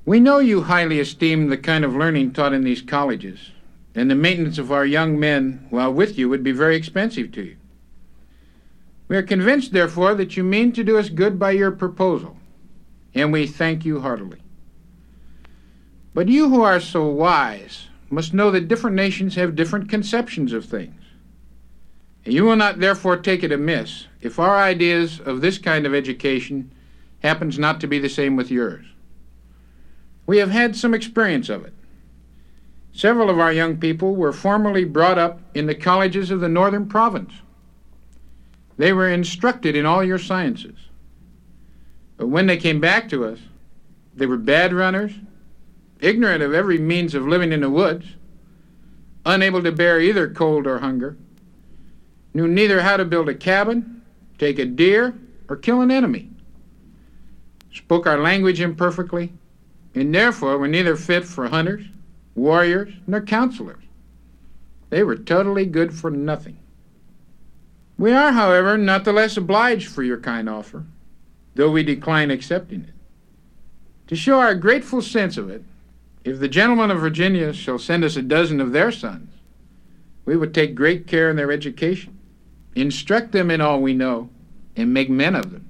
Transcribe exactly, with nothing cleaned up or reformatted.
We know you highly esteem the kind of learning taught in these colleges, and the maintenance of our young men while with you would be very expensive to you. We are convinced, therefore, that you mean to do us good by your proposal, and we thank you heartily. But you who are so wise must know that different nations have different conceptions of things, and you will not therefore take it amiss if our ideas of this kind of education happens not to be the same with yours. We have had some experience of it. Several of our young people were formerly brought up in the colleges of the northern province. They were instructed in all your sciences. But when they came back to us, they were bad runners, ignorant of every means of living in the woods, unable to bear either cold or hunger, knew neither how to build a cabin, take a deer, or kill an enemy, spoke our language imperfectly, and therefore were neither fit for hunters, warriors, nor counselors. They were totally good for nothing. We are, however, not the less obliged for your kind offer, though we decline accepting it. To show our grateful sense of it, if the gentlemen of Virginia shall send us a dozen of their sons, we would take great care in their education, instruct them in all we know, and make men of them.